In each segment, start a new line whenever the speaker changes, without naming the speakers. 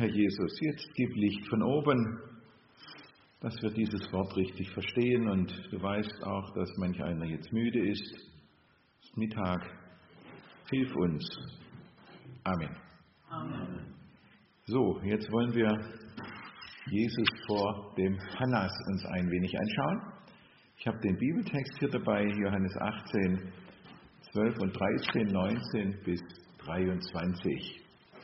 Herr Jesus, jetzt gib Licht von oben, dass wir dieses Wort richtig verstehen. Und du weißt auch, dass manch einer jetzt müde ist. Es ist Mittag. Hilf uns. Amen.
Amen.
So, jetzt wollen wir Jesus vor dem Hannas uns ein wenig anschauen. Ich habe den Bibeltext hier dabei, Johannes 18, 12 und 13, 19 bis 23.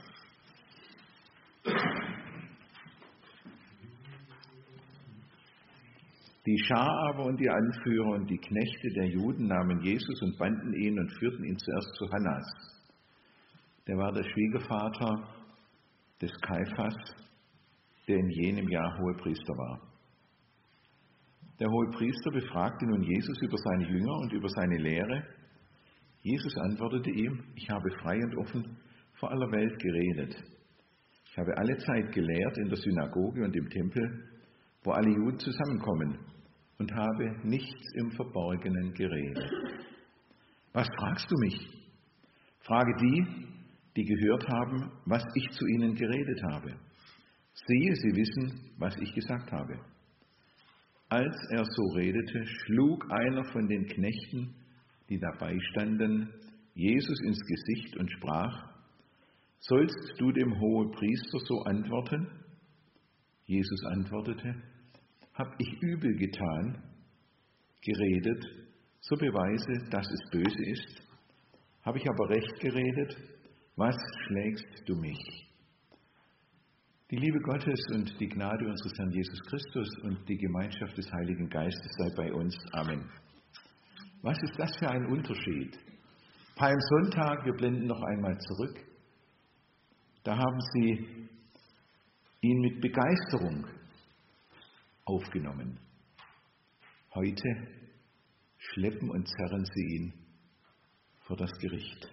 Die Schar aber und die Anführer und die Knechte der Juden nahmen Jesus und banden ihn und führten ihn zuerst zu Hannas. Der war der Schwiegervater des Kaiphas, der in jenem Jahr Hohepriester war. Der Hohepriester befragte nun Jesus über seine Jünger und über seine Lehre. Jesus antwortete ihm: Ich habe frei und offen vor aller Welt geredet. Ich habe alle Zeit gelehrt in der Synagoge und im Tempel, wo alle Juden zusammenkommen, und habe nichts im Verborgenen geredet. Was fragst du mich? Frage die, die gehört haben, was ich zu ihnen geredet habe. Siehe, sie wissen, was ich gesagt habe. Als er so redete, schlug einer von den Knechten, die dabei standen, Jesus ins Gesicht und sprach: Sollst du dem Hohepriester so antworten? Jesus antwortete: Hab ich übel getan, geredet, so beweise, dass es böse ist. Habe ich aber recht geredet, was schlägst du mich? Die Liebe Gottes und die Gnade unseres Herrn Jesus Christus und die Gemeinschaft des Heiligen Geistes sei bei uns. Amen. Was ist das für ein Unterschied? Palmsonntag, wir blenden noch einmal zurück. Da haben sie ihn mit Begeisterung aufgenommen. Heute schleppen und zerren sie ihn vor das Gericht.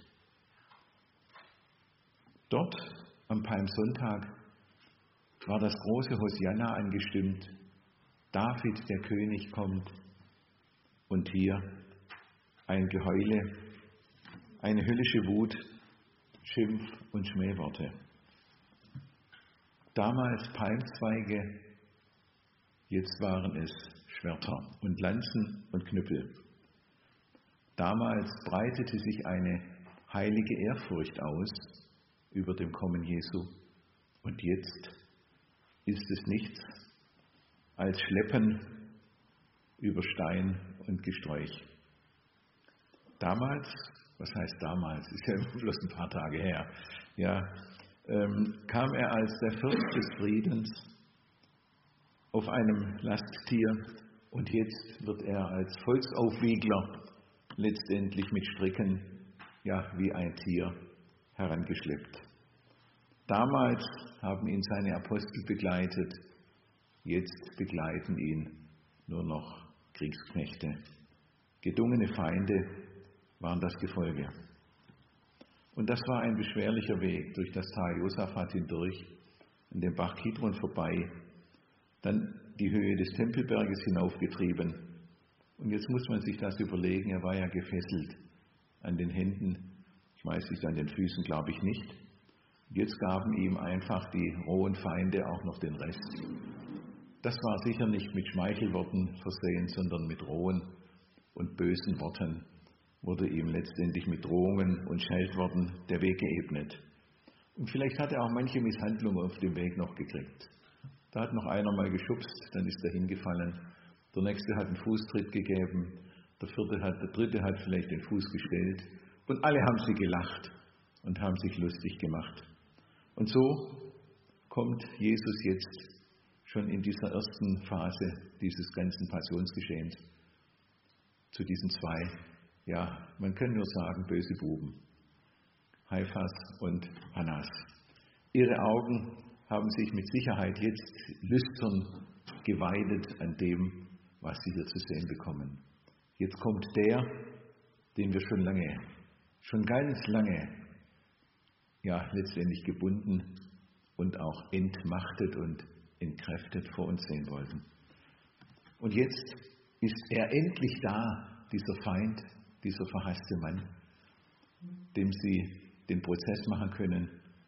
Dort am Palmsonntag war das große Hosianna angestimmt. David, der König, kommt. Und hier ein Geheule, eine höllische Wut, Schimpf und Schmähworte. Damals Palmzweige, jetzt waren es Schwerter und Lanzen und Knüppel. Damals breitete sich eine heilige Ehrfurcht aus über dem Kommen Jesu. Und jetzt ist es nichts als Schleppen über Stein und Gesträuch. Damals, was heißt damals, ist ja bloß ein paar Tage her, kam er als der Fürst des Friedens auf einem Lasttier und jetzt wird er als Volksaufwiegler letztendlich mit Stricken, wie ein Tier herangeschleppt. Damals haben ihn seine Apostel begleitet, jetzt begleiten ihn nur noch Kriegsknechte. Gedungene Feinde waren das Gefolge. Und das war ein beschwerlicher Weg durch das Tal Josaphat hindurch, an dem Bach Kidron vorbei, dann die Höhe des Tempelberges hinaufgetrieben. Und jetzt muss man sich das überlegen, er war ja gefesselt an den Händen, ich weiß nicht, an den Füßen glaube ich nicht. Jetzt gaben ihm einfach die rohen Feinde auch noch den Rest. Das war sicher nicht mit Schmeichelworten versehen, sondern mit rohen und bösen Worten wurde ihm letztendlich mit Drohungen und Scheltworten der Weg geebnet. Und vielleicht hat er auch manche Misshandlung auf dem Weg noch gekriegt. Da hat noch einer mal geschubst, dann ist er hingefallen. Der nächste hat einen Fußtritt gegeben, der dritte hat vielleicht den Fuß gestellt. Und alle haben sie gelacht und haben sich lustig gemacht. Und so kommt Jesus jetzt schon in dieser ersten Phase dieses ganzen Passionsgeschehens zu diesen zwei, man kann nur sagen, böse Buben, Kaiphas und Hannas. Ihre Augen haben sich mit Sicherheit jetzt lüstern geweidet an dem, was sie hier zu sehen bekommen. Jetzt kommt der, den wir schon ganz lange, letztendlich gebunden und auch entmachtet und entkräftet vor uns sehen wollten. Und jetzt ist er endlich da, dieser Feind, dieser verhasste Mann, dem sie den Prozess machen können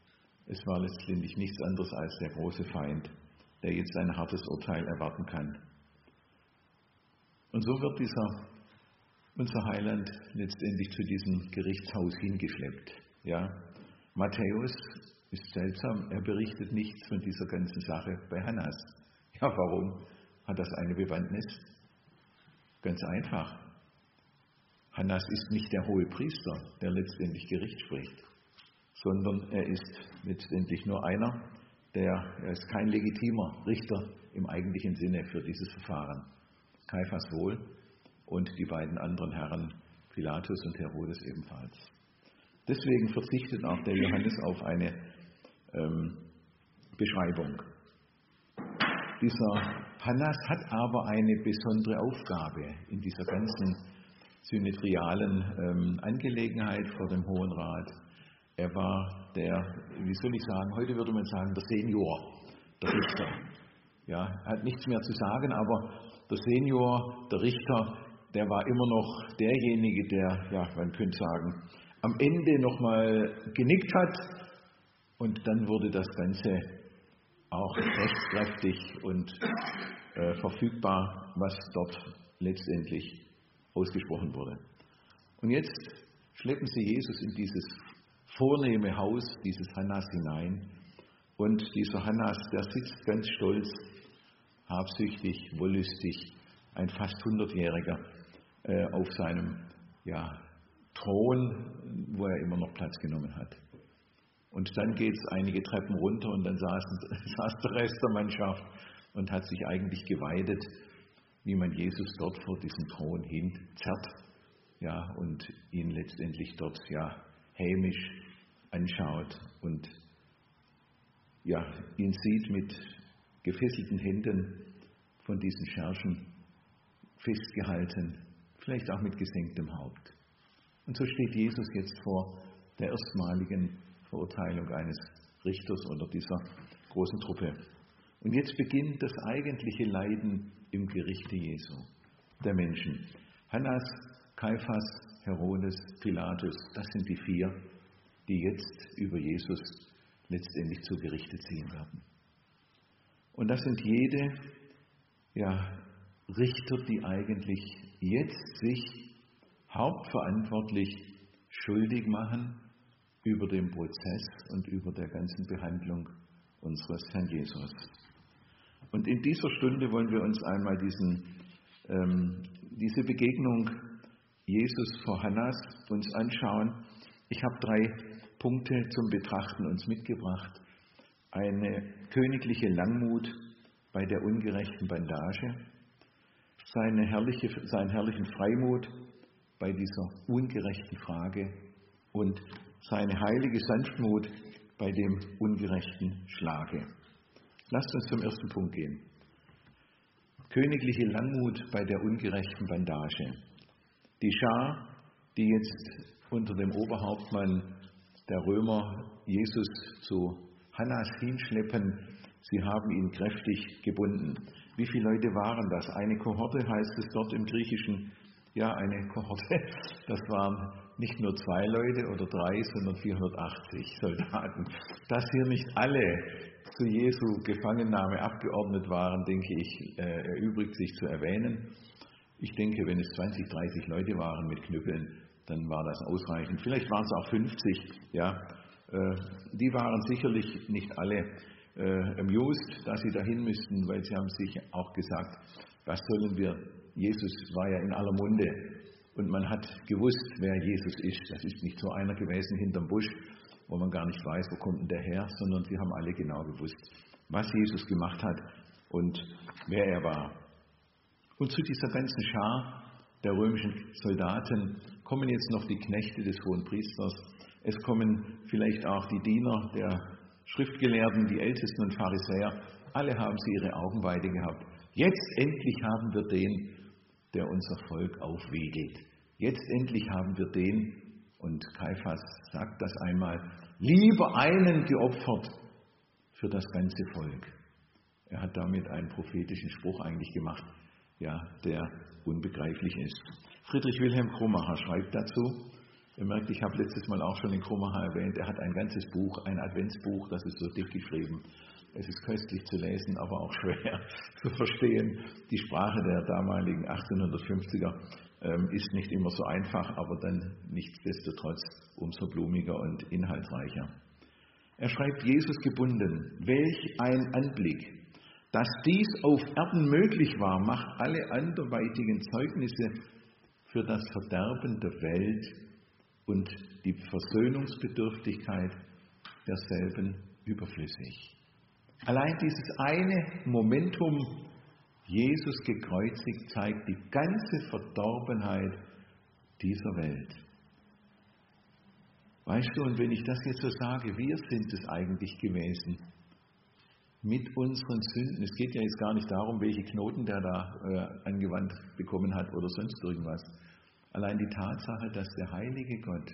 Es war letztendlich nichts anderes als der große Feind, der jetzt ein hartes Urteil erwarten kann. Und so wird unser Heiland letztendlich zu diesem Gerichtshaus hingeschleppt. Ja, Matthäus ist seltsam, er berichtet nichts von dieser ganzen Sache bei Hannas. Ja, warum? Hat das eine Bewandtnis? Ganz einfach. Hannas ist nicht der hohe Priester, der letztendlich Gericht spricht, sondern er ist letztendlich nur einer, er ist kein legitimer Richter im eigentlichen Sinne für dieses Verfahren. Kaiphas wohl und die beiden anderen Herren, Pilatus und Herodes ebenfalls. Deswegen verzichtet auch der Johannes auf eine Beschreibung. Dieser Hannas hat aber eine besondere Aufgabe in dieser ganzen synedrialen Angelegenheit vor dem Hohen Rat. Er war heute würde man sagen, der Senior, der Richter. Ja, er hat nichts mehr zu sagen, aber der Senior, der Richter, der war immer noch derjenige, der, man könnte sagen, am Ende nochmal genickt hat und dann wurde das Ganze auch rechtskräftig und verfügbar, was dort letztendlich ausgesprochen wurde. Und jetzt schleppen sie Jesus in dieses vornehme Haus, dieses Hannas hinein. Und dieser Hannas, der sitzt ganz stolz, habsüchtig, wollüstig, ein fast 100-Jähriger auf seinem Thron, wo er immer noch Platz genommen hat. Und dann geht es einige Treppen runter und dann saß der Rest der Mannschaft und hat sich eigentlich geweidet, wie man Jesus dort vor diesen Thron hinzerrt, und ihn letztendlich dort hämisch anschaut und ihn sieht mit gefesselten Händen von diesen Schergen festgehalten, vielleicht auch mit gesenktem Haupt. Und so steht Jesus jetzt vor der erstmaligen Verurteilung eines Richters oder dieser großen Truppe. Und jetzt beginnt das eigentliche Leiden im Gerichte Jesu, der Menschen. Hannas, Kaiphas, Herodes, Pilatus, das sind die 4, die jetzt über Jesus letztendlich zu Gerichte ziehen werden. Und das sind jede Richter, die eigentlich jetzt sich hauptverantwortlich schuldig machen über den Prozess und über der ganzen Behandlung unseres Herrn Jesus. Und in dieser Stunde wollen wir uns einmal diese Begegnung Jesus vor Hannas uns anschauen. Ich habe 3 Punkte zum Betrachten uns mitgebracht. Eine königliche Langmut bei der ungerechten Bandage, seinen herrlichen Freimut bei dieser ungerechten Frage und seine heilige Sanftmut bei dem ungerechten Schlage. Lasst uns zum ersten Punkt gehen. Königliche Langmut bei der ungerechten Bandage. Die Schar, die jetzt unter dem Oberhauptmann der Römer Jesus zu Hannas hinschleppen, sie haben ihn kräftig gebunden. Wie viele Leute waren das? Eine Kohorte heißt es dort im Griechischen. Ja, eine Kohorte. Das waren nicht nur 2 Leute oder 3, sondern 480 Soldaten. Dass hier nicht alle zu Jesu Gefangennahme abgeordnet waren, denke ich, erübrigt sich zu erwähnen. Ich denke, wenn es 20, 30 Leute waren mit Knüppeln, dann war das ausreichend. Vielleicht waren es auch 50. Die waren sicherlich nicht alle amused, dass sie dahin müssten, weil sie haben sich auch gesagt, was sollen wir? Jesus war ja in aller Munde und man hat gewusst, wer Jesus ist. Das ist nicht so einer gewesen hinterm Busch, wo man gar nicht weiß, wo kommt denn der her, sondern sie haben alle genau gewusst, was Jesus gemacht hat und wer er war. Und zu dieser ganzen Schar der römischen Soldaten kommen jetzt noch die Knechte des Hohenpriesters. Es kommen vielleicht auch die Diener der Schriftgelehrten, die Ältesten und Pharisäer. Alle haben sie ihre Augenweide gehabt. Jetzt endlich haben wir den, der unser Volk aufwiegelt. Jetzt endlich haben wir den, und Kaiphas sagt das einmal, lieber einen geopfert für das ganze Volk. Er hat damit einen prophetischen Spruch eigentlich gemacht, der unbegreiflich ist. Friedrich Wilhelm Krummacher schreibt dazu, Ihr merkt, ich habe letztes Mal auch schon den Krummacher erwähnt, er hat ein ganzes Buch, ein Adventsbuch, das ist so dick geschrieben. Es ist köstlich zu lesen, aber auch schwer zu verstehen. Die Sprache der damaligen 1850er ist nicht immer so einfach, aber dann nichtsdestotrotz umso blumiger und inhaltsreicher. Er schreibt, Jesus gebunden, welch ein Anblick. Dass dies auf Erden möglich war, macht alle anderweitigen Zeugnisse für das Verderben der Welt und die Versöhnungsbedürftigkeit derselben überflüssig. Allein dieses eine Momentum, Jesus gekreuzigt, zeigt die ganze Verdorbenheit dieser Welt. Weißt du, und wenn ich das jetzt so sage, wir sind es eigentlich gewesen, mit unseren Sünden. Es geht ja jetzt gar nicht darum, welche Knoten der da angewandt bekommen hat oder sonst irgendwas. Allein die Tatsache, dass der heilige Gott,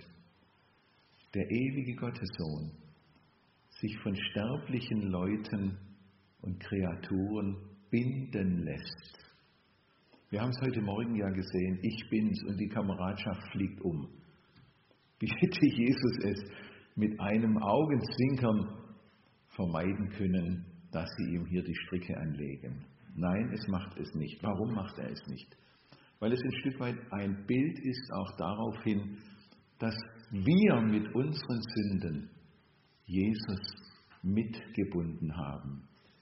der ewige Gottessohn, sich von sterblichen Leuten und Kreaturen binden lässt. Wir haben es heute Morgen ja gesehen, ich bin's und die Kameradschaft fliegt um. Wie hätte Jesus es mit einem Augenzwinkern vermeiden können, dass sie ihm hier die Stricke anlegen? Nein, es macht es nicht. Warum macht er es nicht? Weil es ein Stück weit ein Bild ist auch darauf hin, dass wir mit unseren Sünden Jesus mitgebunden haben.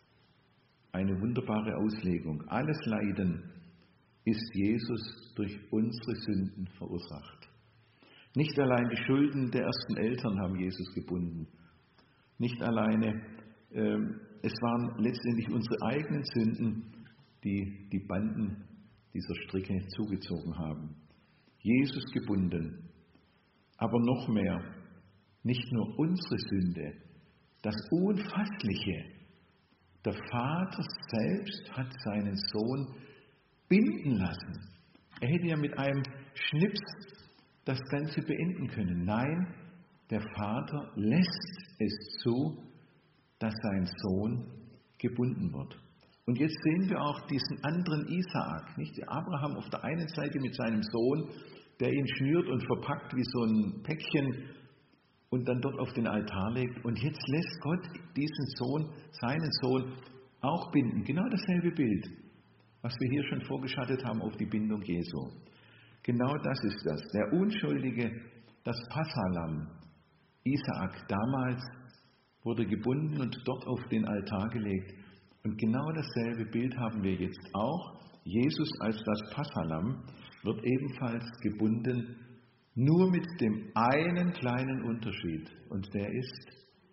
Eine wunderbare Auslegung. Alles Leiden ist Jesus durch unsere Sünden verursacht. Nicht allein die Schulden der ersten Eltern haben Jesus gebunden. Nicht alleine, es waren letztendlich unsere eigenen Sünden, die die Banden dieser Stricke zugezogen haben. Jesus gebunden. Aber noch mehr, nicht nur unsere Sünde, das Unfassliche. Der Vater selbst hat seinen Sohn binden lassen. Er hätte ja mit einem Schnips das Ganze beenden können. Nein, der Vater lässt es zu, dass sein Sohn gebunden wird. Und jetzt sehen wir auch diesen anderen Isaak, nicht? Der Abraham auf der einen Seite mit seinem Sohn, der ihn schnürt und verpackt wie so ein Päckchen und dann dort auf den Altar legt. Und jetzt lässt Gott diesen Sohn, seinen Sohn, auch binden. Genau dasselbe Bild, was wir hier schon vorgeschattet haben auf die Bindung Jesu. Genau das ist das. Der Unschuldige, das Passalamm, Isaak damals, wurde gebunden und dort auf den Altar gelegt. Und genau dasselbe Bild haben wir jetzt auch. Jesus als das Passalamm wird ebenfalls gebunden, nur mit dem einen kleinen Unterschied. Und der ist,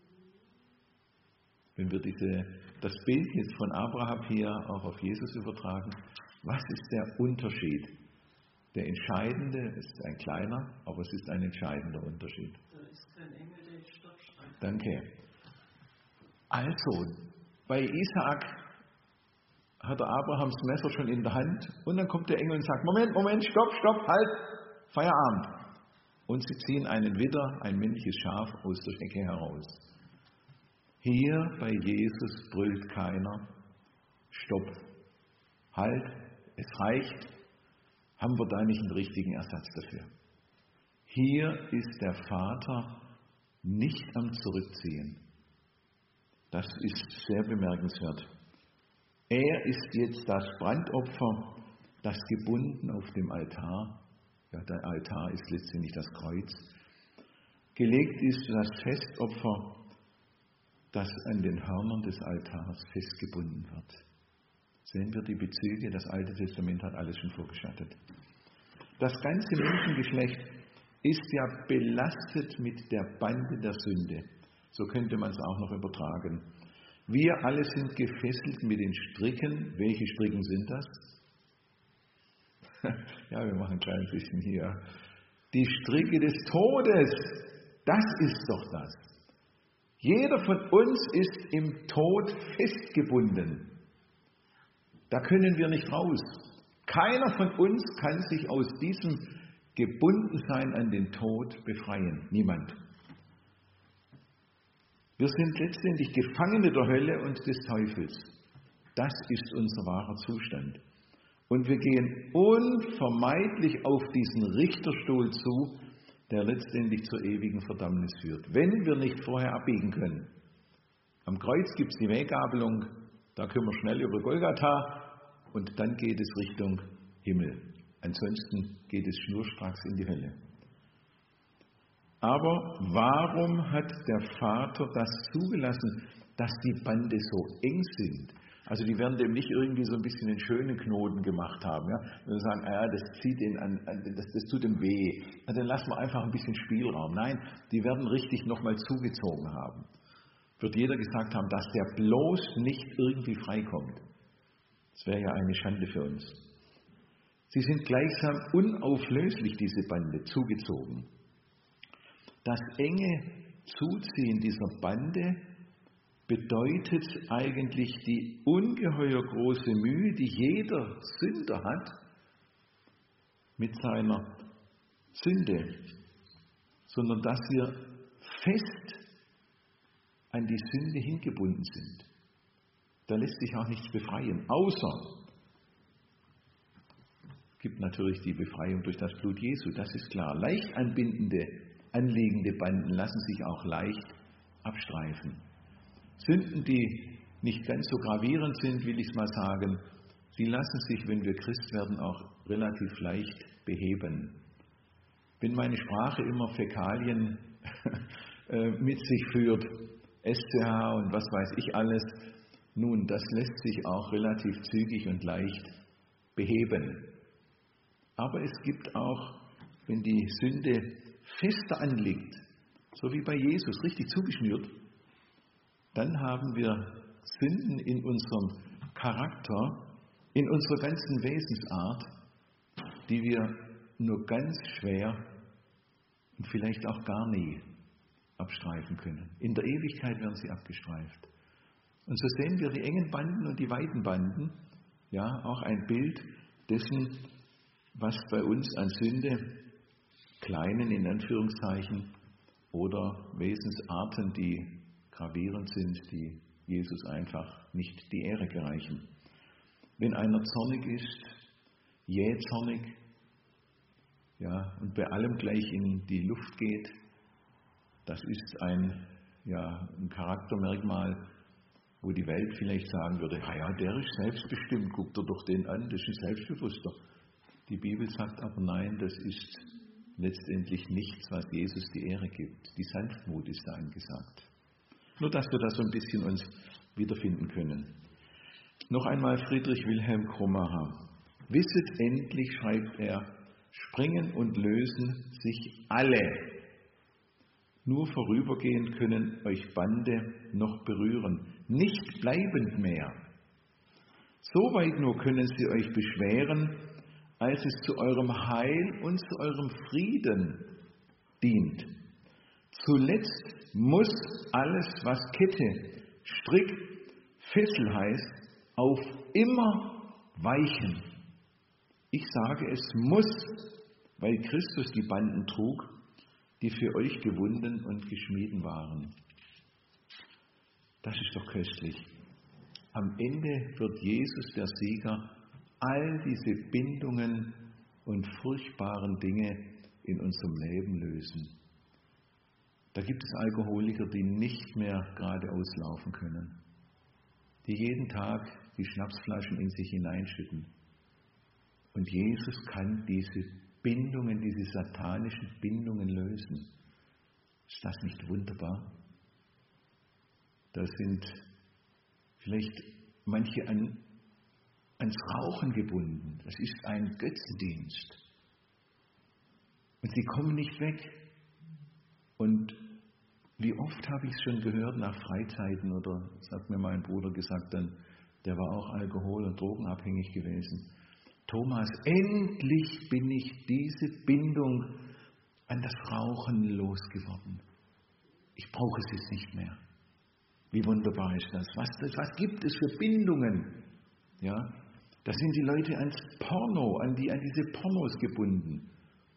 wenn wir das Bild jetzt von Abraham hier auch auf Jesus übertragen, was ist der Unterschied? Der entscheidende ist ein kleiner, aber es ist ein entscheidender Unterschied.
Da ist kein Engel, der Stopp schreibt.
Danke. Also, bei Isaak hat der Abrahams Messer schon in der Hand und dann kommt der Engel und sagt, Moment, stopp, halt, Feierabend. Und sie ziehen einen Widder, ein männliches Schaf, aus der Hecke heraus. Hier bei Jesus brüllt keiner, stopp, halt, es reicht, haben wir da nicht einen richtigen Ersatz dafür. Hier ist der Vater nicht am Zurückziehen. Das ist sehr bemerkenswert. Er ist jetzt das Brandopfer, das gebunden auf dem Altar, ja, der Altar ist letztendlich das Kreuz, gelegt ist das Festopfer, das an den Hörnern des Altars festgebunden wird. Sehen wir die Bezüge, das Alte Testament hat alles schon vorgeschattet. Das ganze Menschengeschlecht ist ja belastet mit der Bande der Sünde. So könnte man es auch noch übertragen. Wir alle sind gefesselt mit den Stricken. Welche Stricken sind das? Ja, wir machen ein kleines bisschen hier. Die Stricke des Todes. Das ist doch das. Jeder von uns ist im Tod festgebunden. Da können wir nicht raus. Keiner von uns kann sich aus diesem Gebundensein an den Tod befreien. Niemand. Wir sind letztendlich Gefangene der Hölle und des Teufels. Das ist unser wahrer Zustand. Und wir gehen unvermeidlich auf diesen Richterstuhl zu, der letztendlich zur ewigen Verdammnis führt. Wenn wir nicht vorher abbiegen können. Am Kreuz gibt es die Weggabelung, da können wir schnell über Golgatha und dann geht es Richtung Himmel. Ansonsten geht es schnurstracks in die Hölle. Aber warum hat der Vater das zugelassen, dass die Bande so eng sind? Also die werden dem nicht irgendwie so ein bisschen einen schönen Knoten gemacht haben. Ja? Und sagen, das zieht ihn an, das tut ihm weh. Na, dann lassen wir einfach ein bisschen Spielraum. Nein, die werden richtig nochmal zugezogen haben. Wird jeder gesagt haben, dass der bloß nicht irgendwie freikommt. Das wäre ja eine Schande für uns. Sie sind gleichsam unauflöslich, diese Bande, zugezogen. Das enge Zuziehen dieser Bande bedeutet eigentlich die ungeheuer große Mühe, die jeder Sünder hat mit seiner Sünde, sondern dass wir fest an die Sünde hingebunden sind. Da lässt sich auch nichts befreien, außer es gibt natürlich die Befreiung durch das Blut Jesu, das ist klar. Leicht anliegende Banden lassen sich auch leicht abstreifen. Sünden, die nicht ganz so gravierend sind, will ich es mal sagen, die lassen sich, wenn wir Christ werden, auch relativ leicht beheben. Wenn meine Sprache immer Fäkalien mit sich führt, SCH und was weiß ich alles, nun, das lässt sich auch relativ zügig und leicht beheben. Aber es gibt auch, wenn die Sünde fester anliegt, so wie bei Jesus, richtig zugeschnürt, dann haben wir Sünden in unserem Charakter, in unserer ganzen Wesensart, die wir nur ganz schwer und vielleicht auch gar nie abstreifen können. In der Ewigkeit werden sie abgestreift. Und so sehen wir die engen Banden und die weiten Banden, ja, auch ein Bild dessen, was bei uns an Sünde, kleinen in Anführungszeichen, oder Wesensarten, die gravierend sind, die Jesus einfach nicht die Ehre gereichen. Wenn einer zornig ist, jähzornig, ja, und bei allem gleich in die Luft geht, das ist ein Charaktermerkmal, wo die Welt vielleicht sagen würde, ja, der ist selbstbestimmt, guckt er doch den an, das ist ein Selbstbewusster. Die Bibel sagt aber nein, das ist letztendlich nichts, was Jesus die Ehre gibt. Die Sanftmut ist da angesagt. Nur, dass wir da so ein bisschen uns wiederfinden können. Noch einmal Friedrich Wilhelm Krummacher. Wisset endlich, schreibt er, springen und lösen sich alle. Nur vorübergehend können euch Bande noch berühren, nicht bleibend mehr. Soweit nur können sie euch beschweren, als es zu eurem Heil und zu eurem Frieden dient. Zuletzt muss alles, was Kette, Strick, Fessel heißt, auf immer weichen. Ich sage, es muss, weil Christus die Banden trug, die für euch gewunden und geschmieden waren. Das ist doch köstlich. Am Ende wird Jesus, der Sieger, all diese Bindungen und furchtbaren Dinge in unserem Leben lösen. Da gibt es Alkoholiker, die nicht mehr geradeaus laufen können, die jeden Tag die Schnapsflaschen in sich hineinschütten. Und Jesus kann diese Bindungen, diese satanischen Bindungen lösen. Ist das nicht wunderbar? Da sind vielleicht manche ans Rauchen gebunden. Das ist ein Götzendienst. Und sie kommen nicht weg. Und wie oft habe ich es schon gehört nach Freizeiten, oder das hat mir mein Bruder gesagt, der war auch alkohol- und drogenabhängig gewesen. Thomas, endlich bin ich diese Bindung an das Rauchen losgeworden. Ich brauche es jetzt nicht mehr. Wie wunderbar ist das? Was gibt es für Bindungen? Ja, da sind die Leute ans Porno, an diese Pornos gebunden.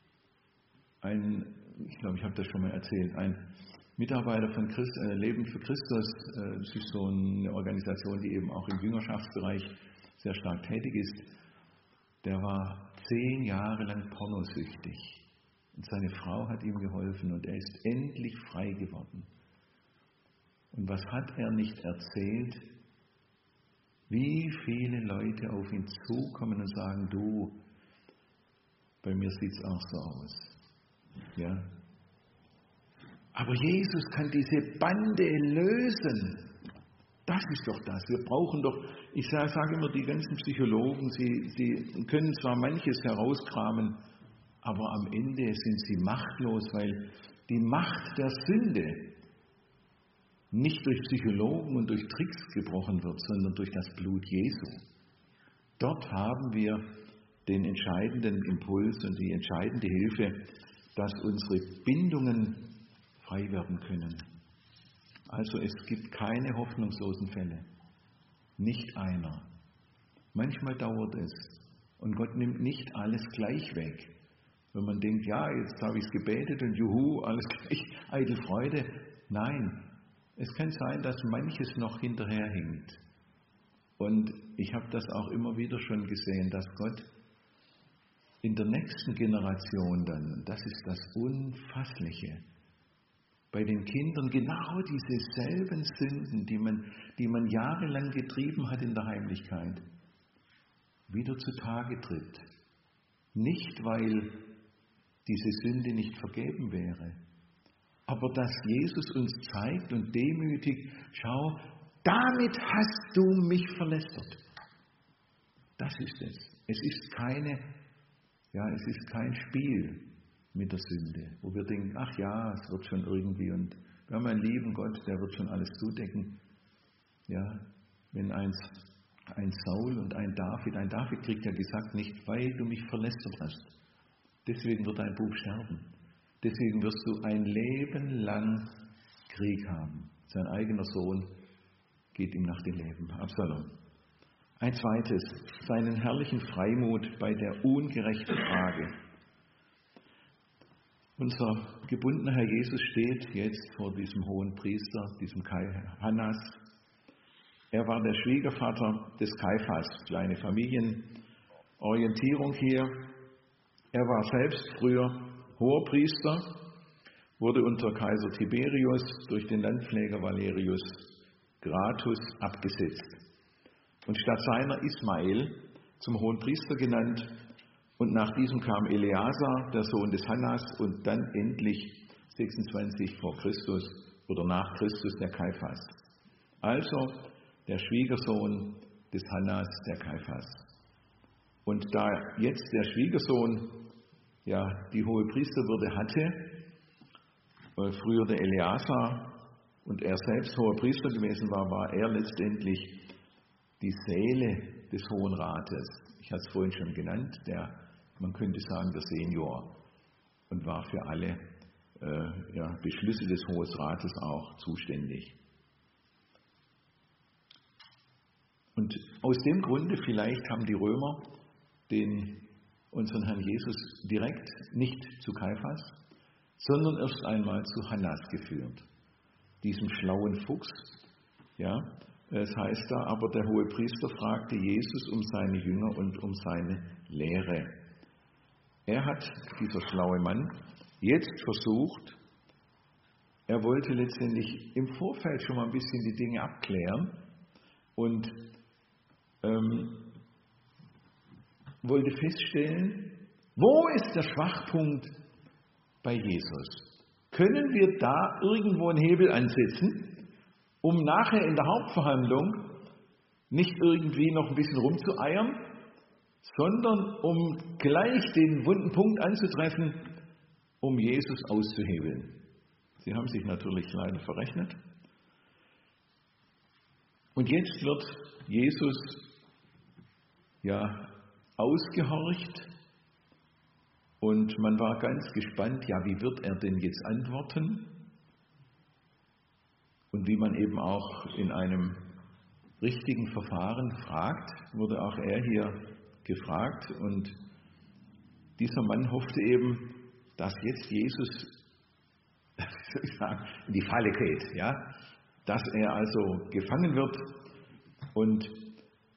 Ich glaube, ich habe das schon mal erzählt, ein Mitarbeiter von Leben für Christus, das ist so eine Organisation, die eben auch im Jüngerschaftsbereich sehr stark tätig ist, der war 10 Jahre lang pornosüchtig. Und seine Frau hat ihm geholfen und er ist endlich frei geworden. Und was hat er nicht erzählt? Wie viele Leute auf ihn zukommen und sagen, du, bei mir sieht es auch so aus. Ja. Aber Jesus kann diese Bande lösen. Das ist doch das. Wir brauchen doch, ich sage immer, die ganzen Psychologen, sie können zwar manches herauskramen, aber am Ende sind sie machtlos, weil die Macht der Sünde nicht durch Psychologen und durch Tricks gebrochen wird, sondern durch das Blut Jesu. Dort haben wir den entscheidenden Impuls und die entscheidende Hilfe, dass unsere Bindungen frei werden können. Also es gibt keine hoffnungslosen Fälle. Nicht einer. Manchmal dauert es. Und Gott nimmt nicht alles gleich weg. Wenn man denkt, ja, jetzt habe ich es gebetet und juhu, alles gleich, eitel Freude. Nein, es kann sein, dass manches noch hinterherhinkt. Und ich habe das auch immer wieder schon gesehen, dass Gott in der nächsten Generation dann, das ist das Unfassliche, bei den Kindern genau diese selben Sünden, die man jahrelang getrieben hat in der Heimlichkeit, wieder zutage tritt. Nicht, weil diese Sünde nicht vergeben wäre, aber dass Jesus uns zeigt und demütigt, schau, damit hast du mich verlästert. Das ist es. Es ist kein Spiel mit der Sünde, wo wir denken, ach ja, es wird schon irgendwie und wir haben einen lieben Gott, der wird schon alles zudecken. Ja, wenn ein Saul und ein David kriegt ja gesagt, nicht weil du mich verlästert hast. Deswegen wird dein Bub sterben. Deswegen wirst du ein Leben lang Krieg haben. Sein eigener Sohn geht ihm nach dem Leben. Absalom. Ein zweites, seinen herrlichen Freimut bei der ungerechten Frage. Unser gebundener Herr Jesus steht jetzt vor diesem hohen Priester, diesem Hannas. Er war der Schwiegervater des Kaiphas, kleine Familienorientierung hier. Er war selbst früher Hoherpriester, wurde unter Kaiser Tiberius durch den Landpfleger Valerius Gratus abgesetzt. Und statt seiner Ismael zum Hohenpriester genannt. Und nach diesem kam Eleazar, der Sohn des Hannas, und dann endlich 26 vor Christus oder nach Christus der Kaiphas. Also der Schwiegersohn des Hannas, der Kaiphas. Und da jetzt der Schwiegersohn die hohe Priesterwürde hatte, früher der Eleazar und er selbst hoher Priester gewesen war, war er letztendlich die Seele des Hohen Rates. Ich hatte es vorhin schon genannt, man könnte sagen, der Senior und war für alle Beschlüsse des Hohen Rates auch zuständig. Und aus dem Grunde vielleicht haben die Römer unseren Herrn Jesus direkt nicht zu Kaiphas, sondern erst einmal zu Hannas geführt, diesem schlauen Fuchs. Ja, es heißt da, aber der Hohepriester fragte Jesus um seine Jünger und um seine Lehre. Er hat, dieser schlaue Mann, jetzt versucht, er wollte letztendlich im Vorfeld schon mal ein bisschen die Dinge abklären und wollte feststellen, wo ist der Schwachpunkt bei Jesus? Können wir da irgendwo einen Hebel ansetzen, um nachher in der Hauptverhandlung nicht irgendwie noch ein bisschen rumzueiern, sondern um gleich den wunden Punkt anzutreffen, um Jesus auszuhebeln. Sie haben sich natürlich leider verrechnet. Und jetzt wird Jesus ausgehorcht und man war ganz gespannt, wie wird er denn jetzt antworten? Und wie man eben auch in einem richtigen Verfahren fragt, wurde auch er hier gefragt und dieser Mann hoffte eben, dass jetzt Jesus in die Falle geht, dass er also gefangen wird und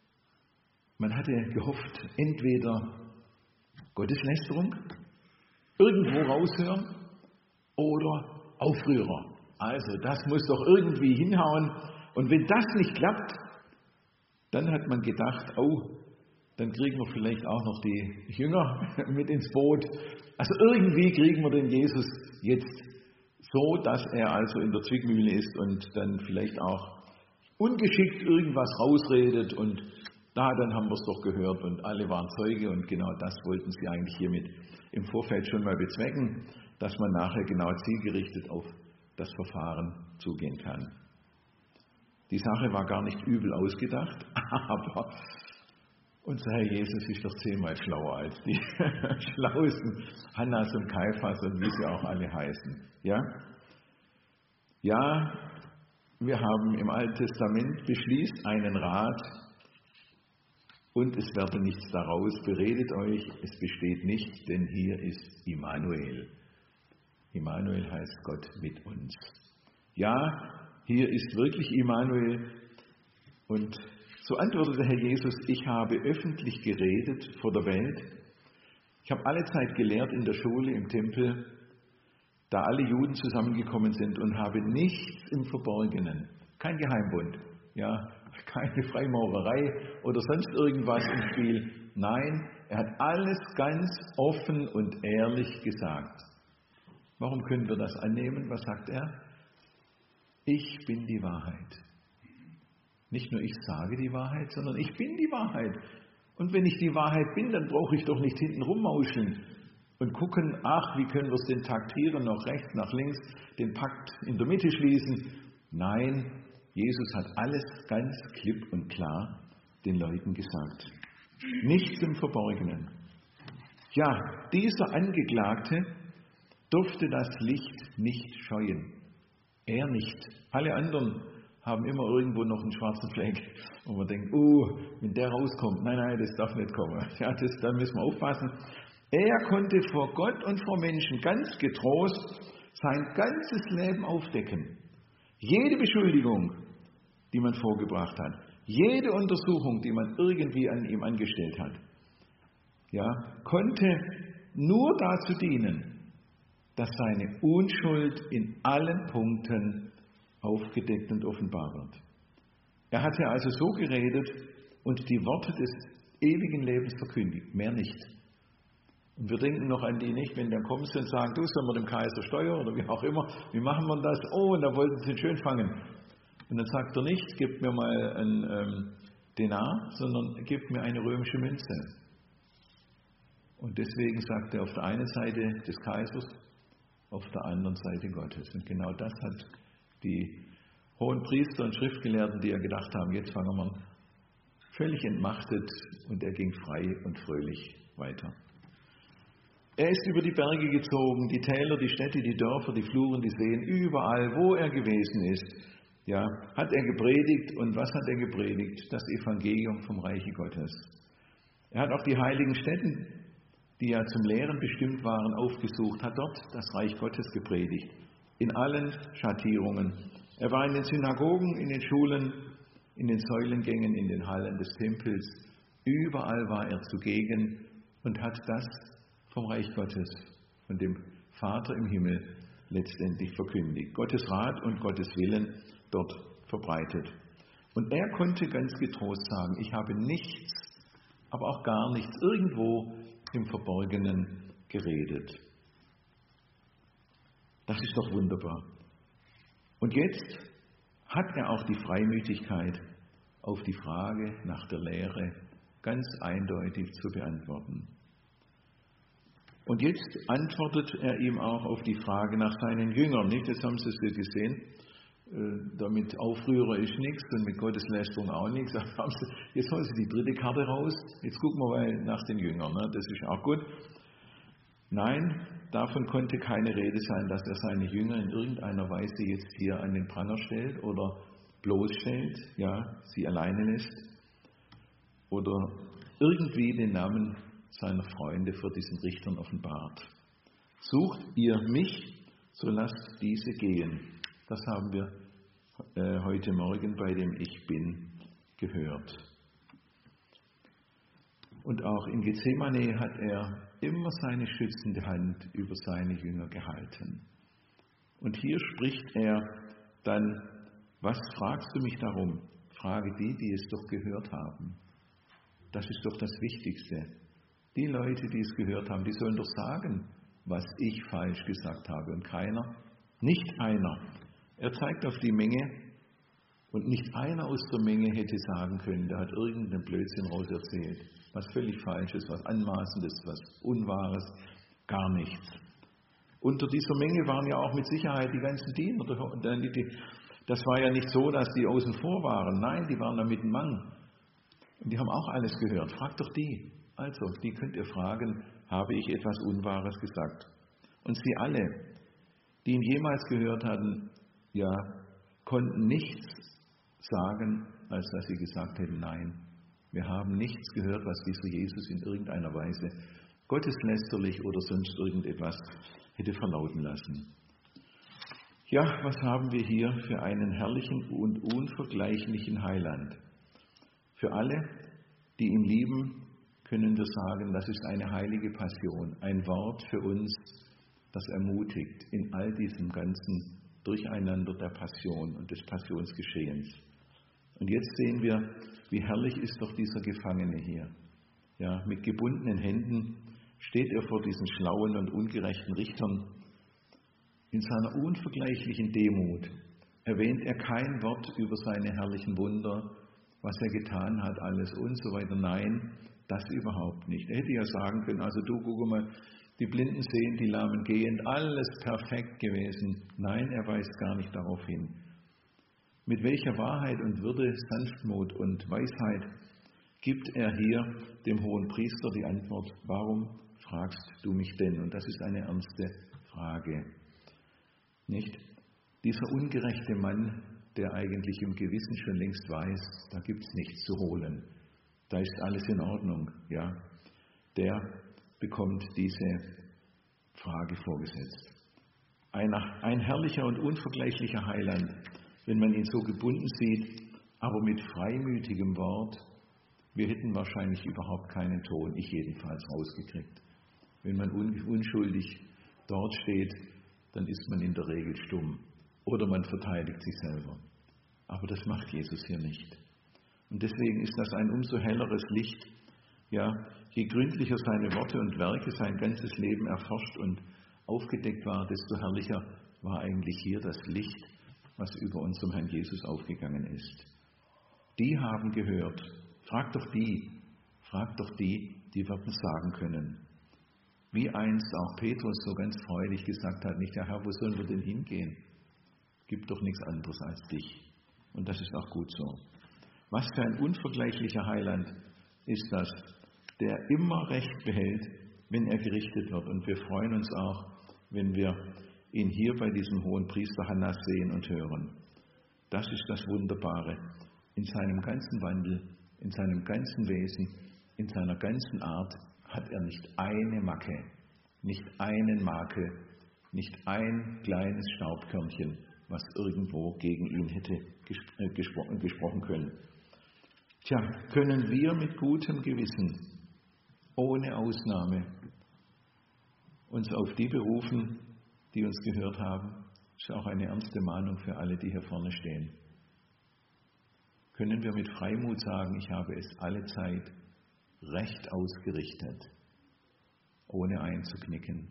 man hatte gehofft, entweder Gotteslästerung irgendwo raushören oder Aufrührer. Also das muss doch irgendwie hinhauen. Und wenn das nicht klappt, dann hat man gedacht, oh, dann kriegen wir vielleicht auch noch die Jünger mit ins Boot. Also irgendwie kriegen wir den Jesus jetzt so, dass er also in der Zwickmühle ist und dann vielleicht auch ungeschickt irgendwas rausredet. Und dann haben wir es doch gehört und alle waren Zeuge und genau das wollten sie eigentlich hiermit im Vorfeld schon mal bezwecken, dass man nachher genau zielgerichtet auf das Verfahren zugehen kann. Die Sache war gar nicht übel ausgedacht, aber unser Herr Jesus ist doch 10-mal schlauer als die schlauesten Hannas und Kaiphas und wie sie auch alle heißen. Ja, wir haben im Alten Testament beschließt einen Rat und es werde nichts daraus, beredet euch, es besteht nicht, denn hier ist Immanuel. Immanuel heißt Gott mit uns. Ja, hier ist wirklich Immanuel. Und so antwortete Herr Jesus, ich habe öffentlich geredet vor der Welt. Ich habe alle Zeit gelehrt in der Schule, im Tempel, da alle Juden zusammengekommen sind und habe nichts im Verborgenen, kein Geheimbund, keine Freimaurerei oder sonst irgendwas im Spiel. Nein, er hat alles ganz offen und ehrlich gesagt. Warum können wir das annehmen? Was sagt er? Ich bin die Wahrheit. Nicht nur ich sage die Wahrheit, sondern ich bin die Wahrheit. Und wenn ich die Wahrheit bin, dann brauche ich doch nicht hinten rummauscheln und gucken, wie können wir es denn taktieren, nach rechts, nach links, den Pakt in der Mitte schließen. Nein, Jesus hat alles ganz klipp und klar den Leuten gesagt. Nichts im Verborgenen. Ja, dieser Angeklagte durfte das Licht nicht scheuen. Er nicht. Alle anderen haben immer irgendwo noch einen schwarzen Fleck. Und man denkt, wenn der rauskommt, nein, das darf nicht kommen. Ja, da müssen wir aufpassen. Er konnte vor Gott und vor Menschen ganz getrost sein ganzes Leben aufdecken. Jede Beschuldigung, die man vorgebracht hat, jede Untersuchung, die man irgendwie an ihm angestellt hat, konnte nur dazu dienen, dass seine Unschuld in allen Punkten aufgedeckt und offenbar wird. Er hatte also so geredet und die Worte des ewigen Lebens verkündigt, mehr nicht. Und wir denken noch an die nicht, wenn dann kommen sie und sagen, sollen wir dem Kaiser Steuer oder wie auch immer, wie machen wir das? Und da wollten sie schön fangen. Und dann sagt er nicht, gebt mir mal einen Denar, sondern gebt mir eine römische Münze. Und deswegen sagt er auf der einen Seite des Kaisers, auf der anderen Seite Gottes. Und genau das hat die hohen Priester und Schriftgelehrten, die ja gedacht haben, jetzt fangen wir völlig entmachtet, und er ging frei und fröhlich weiter. Er ist über die Berge gezogen, die Täler, die Städte, die Dörfer, die Fluren, die Seen, überall, wo er gewesen ist, hat er gepredigt. Und was hat er gepredigt? Das Evangelium vom Reiche Gottes. Er hat auch die heiligen Stätten, die ja zum Lehren bestimmt waren, aufgesucht, hat dort das Reich Gottes gepredigt. In allen Schattierungen. Er war in den Synagogen, in den Schulen, in den Säulengängen, in den Hallen des Tempels. Überall war er zugegen und hat das vom Reich Gottes, von dem Vater im Himmel, letztendlich verkündigt. Gottes Rat und Gottes Willen dort verbreitet. Und er konnte ganz getrost sagen, ich habe nichts, aber auch gar nichts irgendwo im Verborgenen geredet. Das ist doch wunderbar. Und jetzt hat er auch die Freimütigkeit, auf die Frage nach der Lehre ganz eindeutig zu beantworten. Und jetzt antwortet er ihm auch auf die Frage nach seinen Jüngern. Nicht? Jetzt haben Sie es ja gesehen, damit Aufrührer ist nichts und mit Gotteslästerung auch nichts. Jetzt holen Sie die dritte Karte raus. Jetzt gucken wir mal nach den Jüngern. Ne? Das ist auch gut. Nein, davon konnte keine Rede sein, dass er seine Jünger in irgendeiner Weise jetzt hier an den Pranger stellt oder bloßstellt, sie alleine lässt oder irgendwie den Namen seiner Freunde vor diesen Richtern offenbart. Sucht ihr mich, so lasst diese gehen. Das haben wir heute Morgen bei dem Ich Bin gehört. Und Und auch in Gethsemane hat er immer seine schützende Hand über seine Jünger gehalten. Und hier spricht er dann: Was fragst du mich darum? Frage die, die es doch gehört haben. Das ist doch das Wichtigste. Die Leute, die es gehört haben, die sollen doch sagen, was ich falsch gesagt habe. Und keiner, nicht einer. Er zeigt auf die Menge und nicht einer aus der Menge hätte sagen können, der hat irgendeinen Blödsinn rauserzählt. Was völlig Falsches, was Anmaßendes, was Unwahres, gar nichts. Unter dieser Menge waren ja auch mit Sicherheit die ganzen Diener. Das war ja nicht so, dass die außen vor waren. Nein, die waren da mitten Mang. Und die haben auch alles gehört. Fragt doch die. Also, die könnt ihr fragen, habe ich etwas Unwahres gesagt? Und sie alle, die ihn jemals gehört hatten, ja, konnten nichts sagen, als dass sie gesagt hätten, nein, wir haben nichts gehört, was dieser Jesus in irgendeiner Weise gotteslästerlich oder sonst irgendetwas hätte verlauten lassen. Ja, was haben wir hier für einen herrlichen und unvergleichlichen Heiland? Für alle, die ihn lieben, können wir sagen, das ist eine heilige Passion, ein Wort für uns, das ermutigt in all diesem ganzen Durcheinander der Passion und des Passionsgeschehens. Und jetzt sehen wir, wie herrlich ist doch dieser Gefangene hier. Ja, mit gebundenen Händen steht er vor diesen schlauen und ungerechten Richtern. In seiner unvergleichlichen Demut erwähnt er kein Wort über seine herrlichen Wunder, was er getan hat, alles und so weiter. Nein, das überhaupt nicht. Er hätte ja sagen können, also du, guck mal, die Blinden sehen, die Lahmen gehen, alles perfekt gewesen. Nein, er weist gar nicht darauf hin. Mit welcher Wahrheit und Würde, Sanftmut und Weisheit gibt er hier dem hohen Priester die Antwort, warum fragst du mich denn? Und das ist eine ernste Frage. Nicht? Dieser ungerechte Mann, der eigentlich im Gewissen schon längst weiß, da gibt es nichts zu holen, da ist alles in Ordnung, ja, der bekommt diese Frage vorgesetzt. Ein herrlicher und unvergleichlicher Heiland, wenn man ihn so gebunden sieht, aber mit freimütigem Wort. Wir hätten wahrscheinlich überhaupt keinen Ton, ich jedenfalls, rausgekriegt. Wenn man unschuldig dort steht, dann ist man in der Regel stumm oder man verteidigt sich selber. Aber das macht Jesus hier nicht. Und deswegen ist das ein umso helleres Licht. Ja, je gründlicher seine Worte und Werke sein ganzes Leben erforscht und aufgedeckt war, desto herrlicher war eigentlich hier das Licht, was über unserem Herrn Jesus aufgegangen ist. Die haben gehört. Fragt doch die, die werden sagen können. Wie einst auch Petrus so ganz freudig gesagt hat, nicht, ja Herr, wo sollen wir denn hingehen? Gibt doch nichts anderes als dich. Und das ist auch gut so. Was für ein unvergleichlicher Heiland ist das, der immer Recht behält, wenn er gerichtet wird. Und wir freuen uns auch, wenn wir ihn hier bei diesem hohen Priester Hannas sehen und hören. Das ist das Wunderbare. In seinem ganzen Wandel, in seinem ganzen Wesen, in seiner ganzen Art hat er nicht eine Macke, nicht einen Makel, nicht ein kleines Staubkörnchen, was irgendwo gegen ihn hätte gesprochen können. Tja, können wir mit gutem Gewissen, ohne Ausnahme, uns auf die berufen, die uns gehört haben? Das ist auch eine ernste Mahnung für alle, die hier vorne stehen. Können wir mit Freimut sagen, ich habe es alle Zeit recht ausgerichtet, ohne einzuknicken?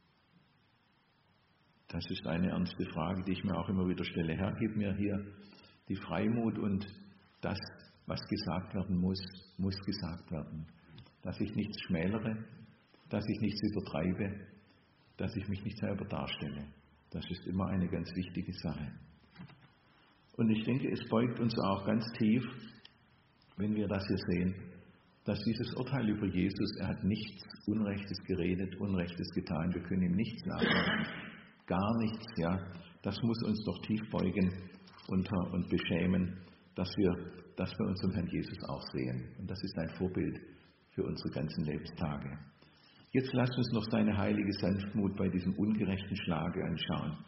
Das ist eine ernste Frage, die ich mir auch immer wieder stelle. Herr, gib mir hier die Freimut und das, was gesagt werden muss, muss gesagt werden. Dass ich nichts schmälere, dass ich nichts übertreibe, dass ich mich nicht selber darstelle. Das ist immer eine ganz wichtige Sache. Und ich denke, es beugt uns auch ganz tief, wenn wir das hier sehen, dass dieses Urteil über Jesus, er hat nichts Unrechtes geredet, Unrechtes getan, wir können ihm nichts nachmachen, gar nichts, ja. Das muss uns doch tief beugen und beschämen, dass wir das bei unserem Herrn Jesus auch sehen. Und das ist ein Vorbild für unsere ganzen Lebenstage. Jetzt lasst uns noch seine heilige Sanftmut bei diesem ungerechten Schlage anschauen.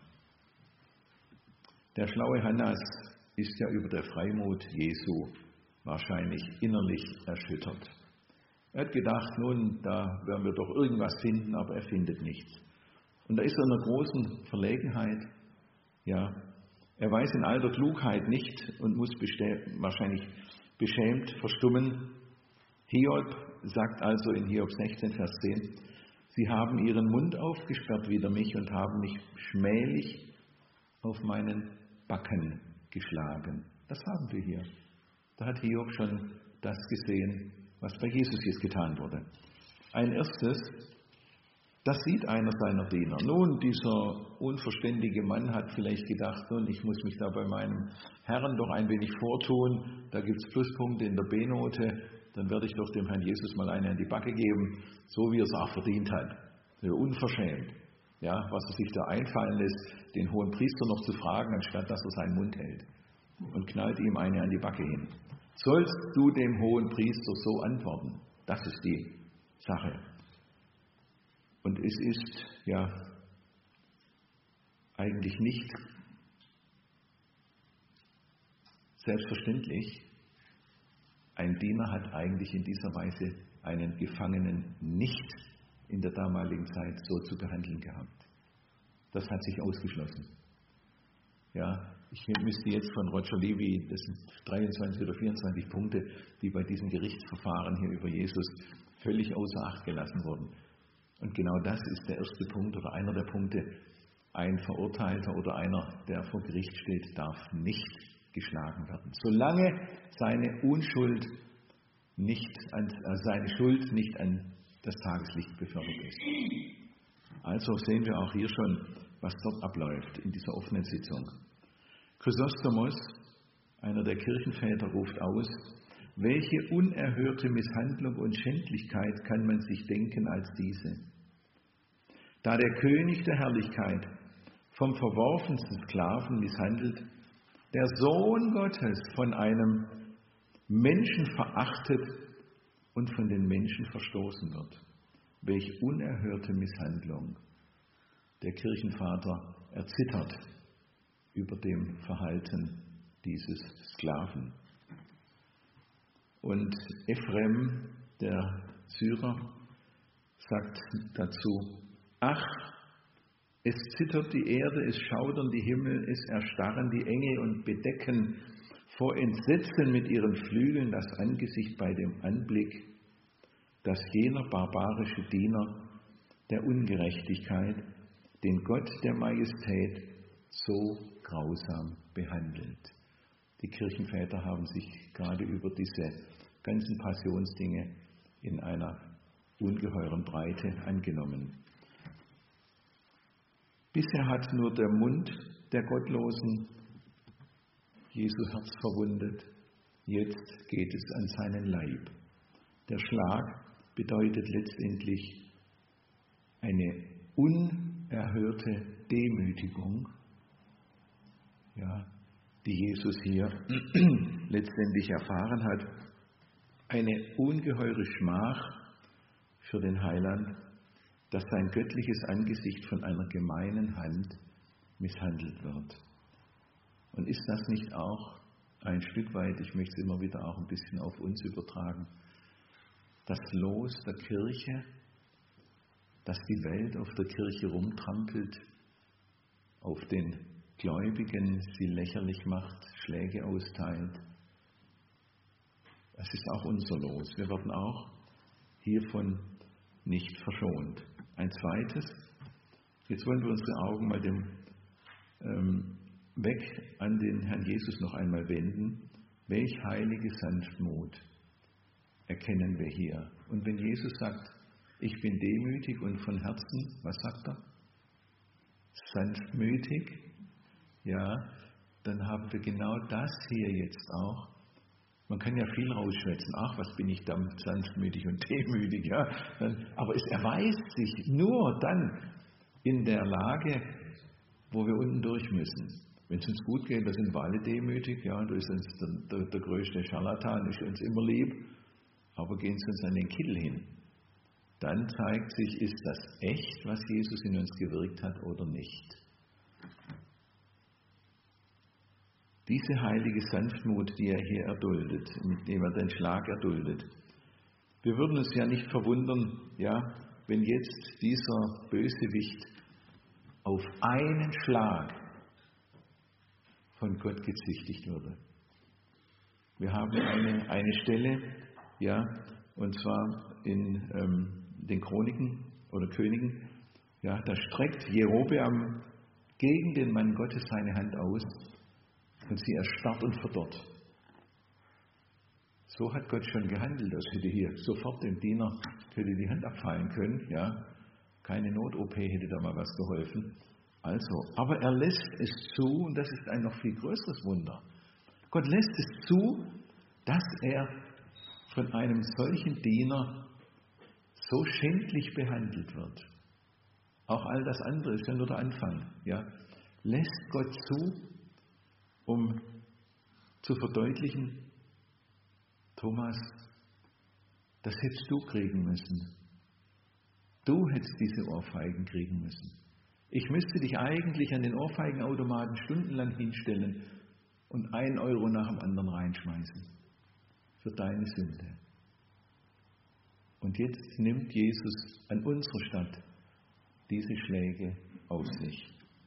Der schlaue Hannas ist ja über der Freimut Jesu wahrscheinlich innerlich erschüttert. Er hat gedacht, nun, da werden wir doch irgendwas finden, aber er findet nichts. Und da ist er in einer großen Verlegenheit. Ja, er weiß in all der Klugheit nicht und muss wahrscheinlich beschämt verstummen. Hiob sagt also in Hiob 16, Vers 10, sie haben ihren Mund aufgesperrt wider mich und haben mich schmählich auf meinen Backen geschlagen. Das haben wir hier. Da hat Hiob schon das gesehen, was bei Jesus jetzt getan wurde. Ein erstes, das sieht einer seiner Diener. Nun, dieser unverständige Mann hat vielleicht gedacht, nun, ich muss mich da bei meinem Herrn doch ein wenig vortun. Da gibt es Pluspunkte in der B-Note. Dann werde ich doch dem Herrn Jesus mal eine an die Backe geben, so wie er es auch verdient hat. Ja, unverschämt. Ja, was er sich da einfallen lässt, den hohen Priester noch zu fragen, anstatt dass er seinen Mund hält. Und knallt ihm eine an die Backe hin. Sollst du dem hohen Priester so antworten? Das ist die Sache. Und es ist ja eigentlich nicht selbstverständlich. Ein Diener hat eigentlich in dieser Weise einen Gefangenen nicht in der damaligen Zeit so zu behandeln gehabt. Das hat sich ausgeschlossen. Ja, ich müsste jetzt von Roger Levy, das sind 23 oder 24 Punkte, die bei diesem Gerichtsverfahren hier über Jesus völlig außer Acht gelassen wurden. Und genau das ist der erste Punkt oder einer der Punkte. Ein Verurteilter oder einer, der vor Gericht steht, darf nicht geschlagen werden, solange seine Unschuld seine Schuld nicht an das Tageslicht befördert ist. Also sehen wir auch hier schon, was dort abläuft in dieser offenen Sitzung. Chrysostomos, einer der Kirchenväter, ruft aus: Welche unerhörte Misshandlung und Schändlichkeit kann man sich denken als diese? Da der König der Herrlichkeit vom verworfensten Sklaven misshandelt, der Sohn Gottes von einem Menschen verachtet und von den Menschen verstoßen wird. Welch unerhörte Misshandlung. Der Kirchenvater erzittert über dem Verhalten dieses Sklaven. Und Ephrem, der Syrer, sagt dazu: Ach, es zittert die Erde, es schaudern die Himmel, es erstarren die Engel und bedecken vor Entsetzen mit ihren Flügeln das Angesicht bei dem Anblick, dass jener barbarische Diener der Ungerechtigkeit den Gott der Majestät so grausam behandelt. Die Kirchenväter haben sich gerade über diese ganzen Passionsdinge in einer ungeheuren Breite angenommen. Bisher hat nur der Mund der Gottlosen Jesu Herz verwundet. Jetzt geht es an seinen Leib. Der Schlag bedeutet letztendlich eine unerhörte Demütigung, ja, die Jesus hier letztendlich erfahren hat. Eine ungeheure Schmach für den Heiland, dass sein göttliches Angesicht von einer gemeinen Hand misshandelt wird. Und ist das nicht auch ein Stück weit, ich möchte es immer wieder auch ein bisschen auf uns übertragen, das Los der Kirche, dass die Welt auf der Kirche rumtrampelt, auf den Gläubigen sie lächerlich macht, Schläge austeilt? Das ist auch unser Los. Wir werden auch hiervon nicht verschont. Ein zweites, jetzt wollen wir unsere Augen mal weg an den Herrn Jesus noch einmal wenden. Welch heilige Sanftmut erkennen wir hier. Und wenn Jesus sagt, ich bin demütig und von Herzen, was sagt er? Sanftmütig, ja, dann haben wir genau das hier jetzt auch. Man kann ja viel rausschwätzen, ach, was bin ich dann sanftmütig und demütig, ja. Aber es erweist sich nur dann in der Lage, wo wir unten durch müssen. Wenn es uns gut geht, da sind wir alle demütig, ja, da ist uns der größte Scharlatan, ist uns immer lieb, aber gehen Sie uns an den Kittel hin. Dann zeigt sich, ist das echt, was Jesus in uns gewirkt hat oder nicht. Diese heilige Sanftmut, die er hier erduldet, mit dem er den Schlag erduldet, Wir würden uns ja nicht verwundern, ja, wenn jetzt dieser Bösewicht auf einen Schlag von Gott gezüchtigt würde. Wir haben eine Stelle, ja, und zwar in den Chroniken oder Königen, ja, da streckt Jerobeam gegen den Mann Gottes seine Hand aus und sie erstarrt und verdorrt. So hat Gott schon gehandelt, das hätte hier sofort dem Diener hätte die Hand abfallen können, ja. Keine Not-OP hätte da mal was geholfen. Also, aber er lässt es zu, und das ist ein noch viel größeres Wunder. Gott lässt es zu, dass er von einem solchen Diener so schändlich behandelt wird. Auch all das andere ist ja nur der Anfang. Ja. Lässt Gott zu, um zu verdeutlichen, Thomas, das hättest du kriegen müssen. Du hättest diese Ohrfeigen kriegen müssen. Ich müsste dich eigentlich an den Ohrfeigenautomaten stundenlang hinstellen und 1 Euro nach dem anderen reinschmeißen. Für deine Sünde. Und jetzt nimmt Jesus an unserer Stadt diese Schläge auf sich.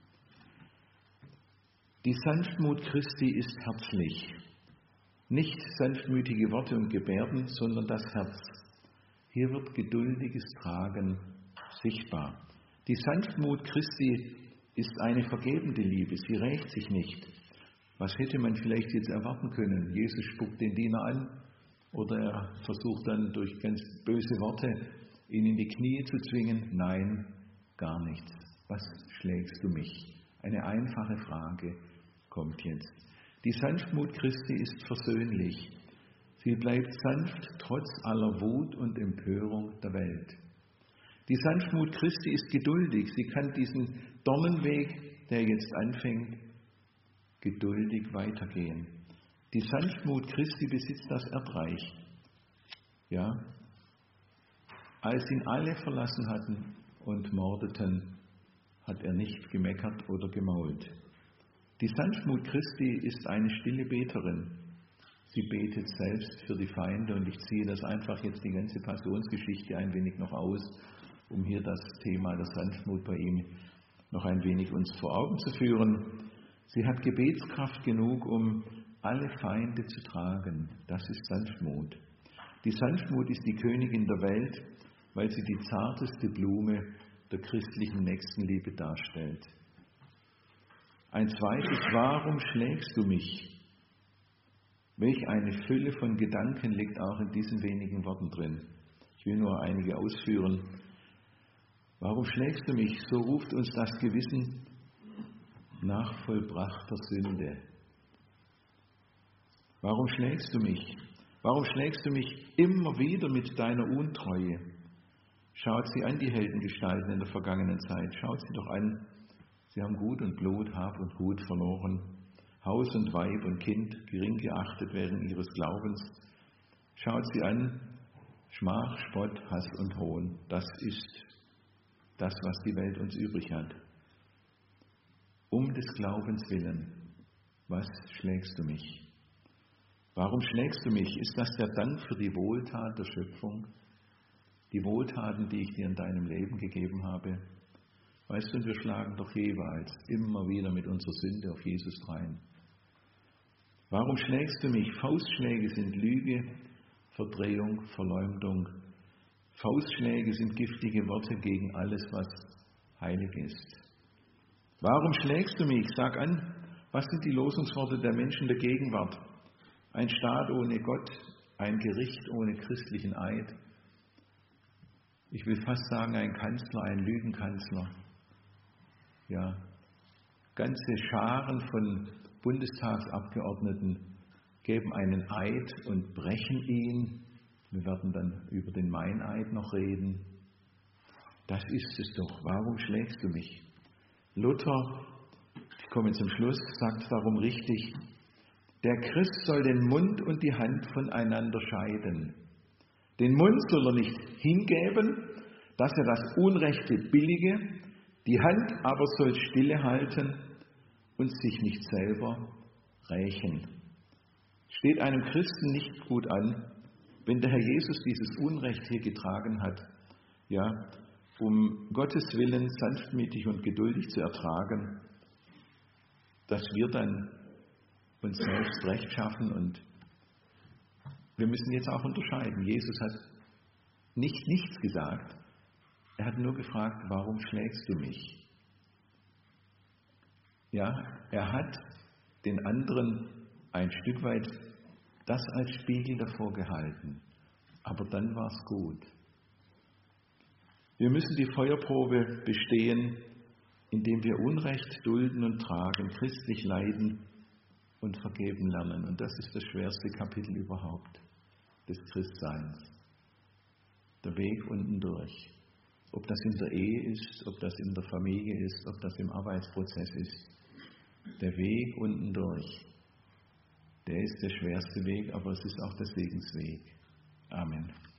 Die Sanftmut Christi ist herzlich. Nicht sanftmütige Worte und Gebärden, sondern das Herz. Hier wird geduldiges Tragen sichtbar. Die Sanftmut Christi ist eine vergebende Liebe. Sie rächt sich nicht. Was hätte man vielleicht jetzt erwarten können? Jesus spuckt den Diener an oder er versucht dann durch ganz böse Worte ihn in die Knie zu zwingen? Nein, gar nichts. Was schlägst du mich? Eine einfache Frage kommt jetzt. Die Sanftmut Christi ist versöhnlich. Sie bleibt sanft trotz aller Wut und Empörung der Welt. Die Sanftmut Christi ist geduldig. Sie kann diesen Dornenweg, der jetzt anfängt, geduldig weitergehen. Die Sanftmut Christi besitzt das Erdreich. Ja, als ihn alle verlassen hatten und mordeten, hat er nicht gemeckert oder gemault. Die Sanftmut Christi ist eine stille Beterin. Sie betet selbst für die Feinde, und ich ziehe das einfach jetzt die ganze Passionsgeschichte ein wenig noch aus, um hier das Thema der Sanftmut bei ihm noch ein wenig uns vor Augen zu führen. Sie hat Gebetskraft genug, um alle Feinde zu tragen. Das ist Sanftmut. Die Sanftmut ist die Königin der Welt, weil sie die zarteste Blume der christlichen Nächstenliebe darstellt. Ein zweites, warum schlägst du mich? Welch eine Fülle von Gedanken liegt auch in diesen wenigen Worten drin. Ich will nur einige ausführen. Warum schlägst du mich? So ruft uns das Gewissen nach vollbrachter Sünde. Warum schlägst du mich? Warum schlägst du mich immer wieder mit deiner Untreue? Schaut sie an, die Heldengestalten in der vergangenen Zeit. Schaut sie doch an. Sie haben Gut und Blut, Hab und Gut verloren. Haus und Weib und Kind gering geachtet während ihres Glaubens. Schaut sie an. Schmach, Spott, Hass und Hohn. Das ist das, was die Welt uns übrig hat. Um des Glaubens willen, was schlägst du mich? Warum schlägst du mich? Ist das der Dank für die Wohltat der Schöpfung? Die Wohltaten, die ich dir in deinem Leben gegeben habe? Weißt du, wir schlagen doch jeweils immer wieder mit unserer Sünde auf Jesus rein. Warum schlägst du mich? Faustschläge sind Lüge, Verdrehung, Verleumdung. Faustschläge sind giftige Worte gegen alles, was heilig ist. Warum schlägst du mich? Sag an, was sind die Losungsworte der Menschen der Gegenwart? Ein Staat ohne Gott, ein Gericht ohne christlichen Eid. Ich will fast sagen, ein Kanzler, ein Lügenkanzler. Ja, ganze Scharen von Bundestagsabgeordneten geben einen Eid und brechen ihn. Wir werden dann über den Meineid noch reden. Das ist es doch. Warum schlägst du mich? Luther, ich komme zum Schluss, sagt darum richtig, der Christ soll den Mund und die Hand voneinander scheiden. Den Mund soll er nicht hingeben, dass er das Unrechte billige, die Hand aber soll stille halten und sich nicht selber rächen. Steht einem Christen nicht gut an, Wenn der Herr Jesus dieses Unrecht hier getragen hat, ja, um Gottes Willen sanftmütig und geduldig zu ertragen, dass wir dann uns selbst Recht schaffen. Und wir müssen jetzt auch unterscheiden. Jesus hat nicht nichts gesagt. Er hat nur gefragt, warum schlägst du mich? Ja, er hat den anderen ein Stück weit das als Spiegel davor gehalten. Aber dann war es gut. Wir müssen die Feuerprobe bestehen, indem wir Unrecht dulden und tragen, christlich leiden und vergeben lernen. Und das ist das schwerste Kapitel überhaupt des Christseins. Der Weg unten durch. Ob das in der Ehe ist, ob das in der Familie ist, ob das im Arbeitsprozess ist. Der Weg unten durch, der ist der schwerste Weg, aber es ist auch der Segensweg. Amen.